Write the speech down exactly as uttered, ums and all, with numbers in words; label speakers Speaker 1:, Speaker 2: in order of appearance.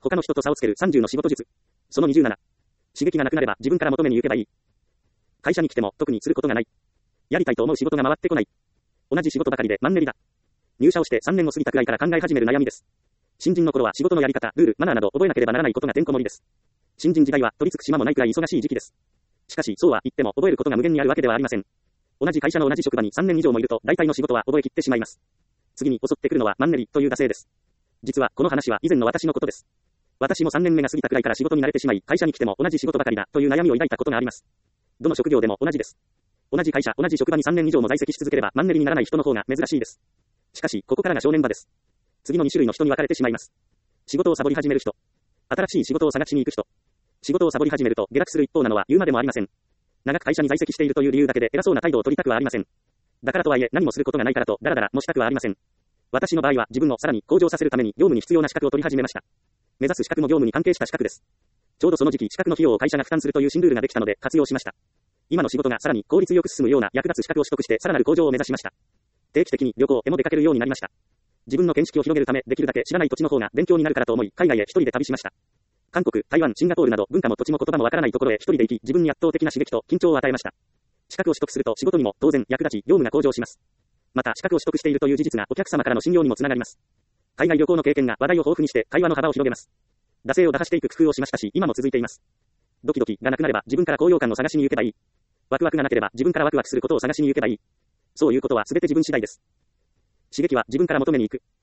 Speaker 1: 他の人と差をつけるさんじゅうの仕事術。そのにじゅうなな。刺激がなくなれば自分から求めに行けばいい。会社に来ても特にすることがない。やりたいと思う仕事が回ってこない。同じ仕事ばかりでマンネリだ。入社をしてさんねんを過ぎたくらいから考え始める悩みです。新人の頃は仕事のやり方、ルール、マナーなど覚えなければならないことがてんこ盛りです。新人時代は取り付く島もないくらい忙しい時期です。しかしそうは言っても覚えることが無限にあるわけではありません。同じ会社の同じ職場にさんねん以上もいると大体の仕事は覚えきってしまいます。次に襲ってくるのはマンネリという惰性です。実はこの話は以前の私のことです。私もさんねんめが過ぎたくらいから仕事に慣れてしまい、会社に来ても同じ仕事ばかりだという悩みを抱いたことがあります。どの職業でも同じです。同じ会社、同じ職場にさんねん以上も在籍し続ければマンネリにならない人の方が珍しいです。しかし、ここからが正念場です。次のに種類の人に分かれてしまいます。仕事をサボり始める人。新しい仕事を探しに行く人。仕事をサボり始めると下落する一方なのは言うまでもありません。長く会社に在籍しているという理由だけで偉そうな態度を取りたくはありません。だからとはいえ何もすることがないからとダラダラもしたくはありません。私の場合は自分をさらに向上させるために業務に必要な資格を取り始めました。目指す資格も業務に関係した資格です。ちょうどその時期資格の費用を会社が負担するという新ルールができたので活用しました。今の仕事がさらに効率よく進むような役立つ資格を取得してさらなる向上を目指しました。定期的に旅行へも出かけるようになりました。自分の見識を広げるためできるだけ知らない土地の方が勉強になるからと思い海外へ一人で旅しました。韓国、台湾、シンガポールなど文化も土地も言葉もわからないところへ一人で行き自分に圧倒的な刺激と緊張を与えました。資格を取得すると仕事にも当然役立ち業務が向上します。また資格を取得しているという事実がお客様からの信用にもつながります。海外旅行の経験が話題を豊富にして会話の幅を広げます。惰性を打破していく工夫をしましたし今も続いています。ドキドキがなくなれば自分から高揚感を探しに行けばいい。ワクワクがなければ自分からワクワクすることを探しに行けばいい。そういうことは全て自分次第です。刺激は自分から求めに行く。